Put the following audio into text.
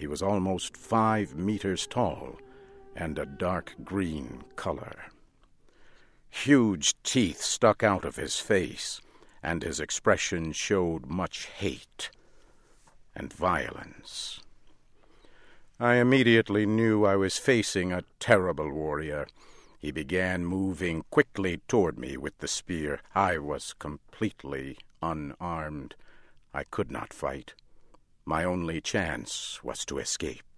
He was almost 5 meters tall and a dark green color. Huge teeth stuck out of his face, and his expression showed much hate and violence. I immediately knew I was facing a terrible warrior. He began moving quickly toward me with the spear. I was completely unarmed. I could not fight. My only chance was to escape.